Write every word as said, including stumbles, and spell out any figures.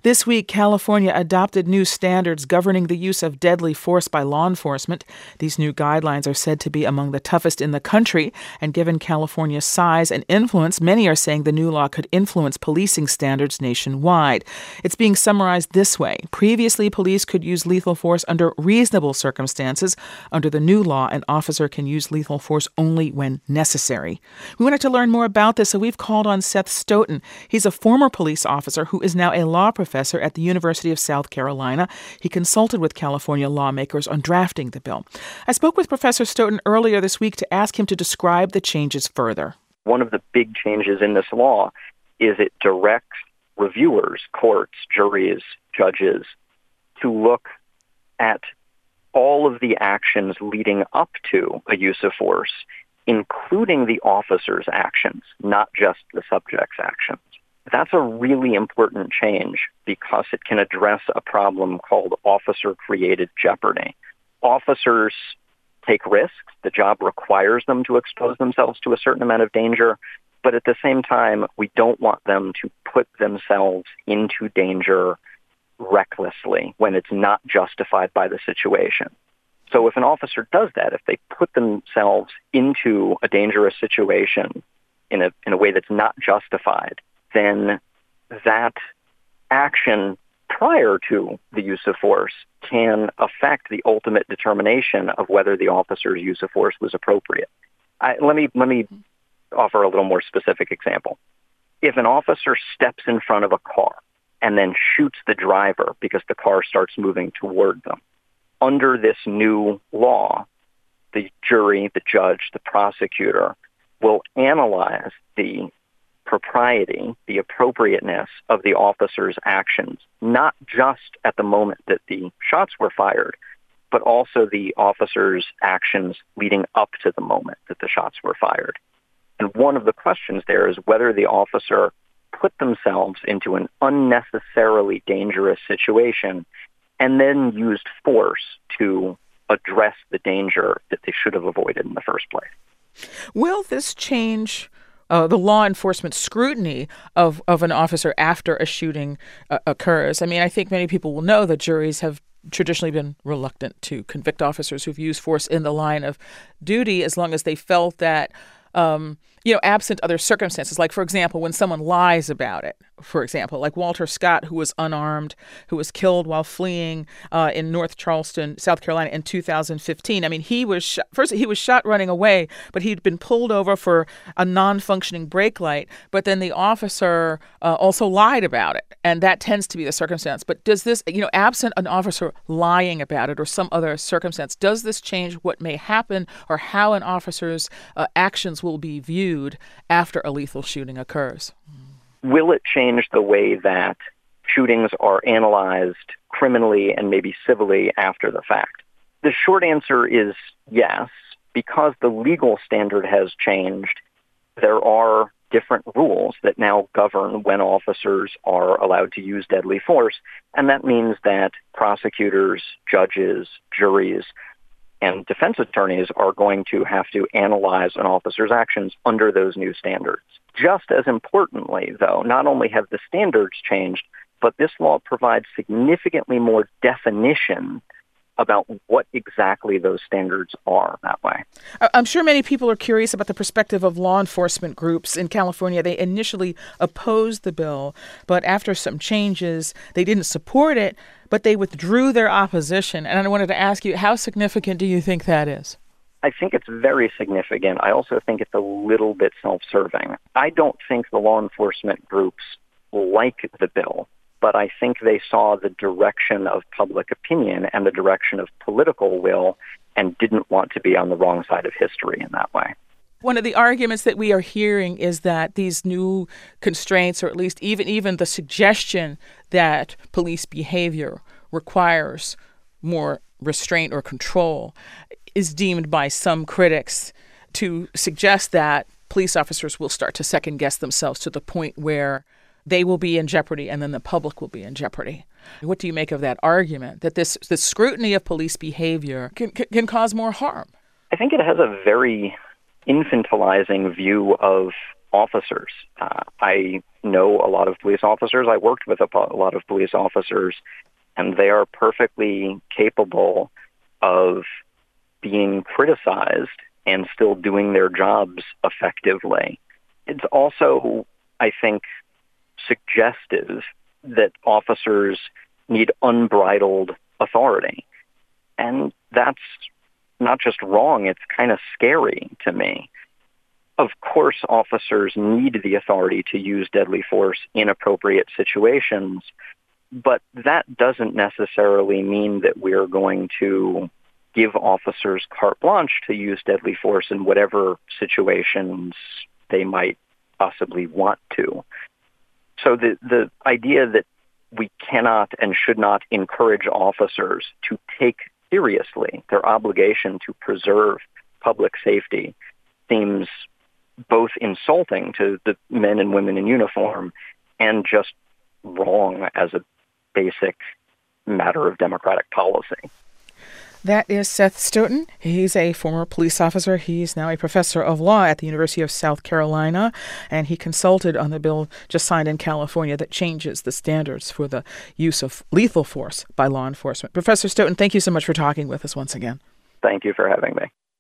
This week, California adopted new standards governing the use of deadly force by law enforcement. These new guidelines are said to be among the toughest in the country, and given California's size and influence, many are saying the new law could influence policing standards nationwide. It's being summarized this way. Previously, police could use lethal force under reasonable circumstances. Under the new law, an officer can use lethal force only when necessary. We wanted to learn more about this, so we've called on Seth Stoughton. He's a former police officer who is now a law professor at the University of South Carolina. He consulted with California lawmakers on drafting the bill. I spoke with Professor Stoughton earlier this week to ask him to describe the changes further. One of the big changes in this law is it directs reviewers, courts, juries, judges, to look at all of the actions leading up to a use of force, including the officer's actions, not just the subject's actions. That's a really important change because it can address a problem called officer-created jeopardy. Officers take risks. The job requires them to expose themselves to a certain amount of danger, but at the same time, we don't want them to put themselves into danger recklessly when it's not justified by the situation. So if an officer does that, if they put themselves into a dangerous situation in a in a way that's not justified, then that action prior to the use of force can affect the ultimate determination of whether the officer's use of force was appropriate. I, let me let me offer a little more specific example. If an officer steps in front of a car and then shoots the driver because the car starts moving toward them, under this new law, the jury, the judge, the prosecutor will analyze the propriety, the appropriateness of the officer's actions, not just at the moment that the shots were fired, but also the officer's actions leading up to the moment that the shots were fired. And one of the questions there is whether the officer put themselves into an unnecessarily dangerous situation and then used force to address the danger that they should have avoided in the first place. Will this change uh, the law enforcement scrutiny of, of an officer after a shooting uh, occurs? I mean, I think many people will know that juries have traditionally been reluctant to convict officers who've used force in the line of duty as long as they felt that Um, you know, absent other circumstances, like, for example, when someone lies about it, for example, like Walter Scott, who was unarmed, who was killed while fleeing uh, in North Charleston, South Carolina in two thousand fifteen. I mean, he was shot, first, he was shot running away, but he'd been pulled over for a non-functioning brake light. But then the officer uh, also lied about it. And that tends to be the circumstance. But does this, you know, absent an officer lying about it or some other circumstance, does this change what may happen or how an officer's uh, actions will be viewed after a lethal shooting occurs? Will it change the way that shootings are analyzed criminally and maybe civilly after the fact? The short answer is yes. Because the legal standard has changed, there are different rules that now govern when officers are allowed to use deadly force, and that means that prosecutors, judges, juries, and defense attorneys are going to have to analyze an officer's actions under those new standards. Just as importantly, though, not only have the standards changed, but this law provides significantly more definition about what exactly those standards are that way. I'm sure many people are curious about the perspective of law enforcement groups in California. They initially opposed the bill, but after some changes, they didn't support it, but they withdrew their opposition. And I wanted to ask you, how significant do you think that is? I think it's very significant. I also think it's a little bit self-serving. I don't think the law enforcement groups like the bill, but I think they saw the direction of public opinion and the direction of political will and didn't want to be on the wrong side of history in that way. One of the arguments that we are hearing is that these new constraints, or at least even, even the suggestion that police behavior requires more restraint or control, is deemed by some critics to suggest that police officers will start to second-guess themselves to the point where they will be in jeopardy and then the public will be in jeopardy. What do you make of that argument, that this, this scrutiny of police behavior can, can, can cause more harm? I think it has a very infantilizing view of officers. Uh, I know a lot of police officers. I worked with a, po- a lot of police officers, and they are perfectly capable of being criticized and still doing their jobs effectively. It's also, I think, suggestive that officers need unbridled authority. And that's not just wrong, it's kind of scary to me. Of course, officers need the authority to use deadly force in appropriate situations, but that doesn't necessarily mean that we're going to give officers carte blanche to use deadly force in whatever situations they might possibly want to. So the, the idea that we cannot and should not encourage officers to take seriously their obligation to preserve public safety seems both insulting to the men and women in uniform and just wrong as a basic matter of democratic policy. That is Seth Stoughton. He's a former police officer. He's now a professor of law at the University of South Carolina, and he consulted on the bill just signed in California that changes the standards for the use of lethal force by law enforcement. Professor Stoughton, thank you so much for talking with us once again. Thank you for having me.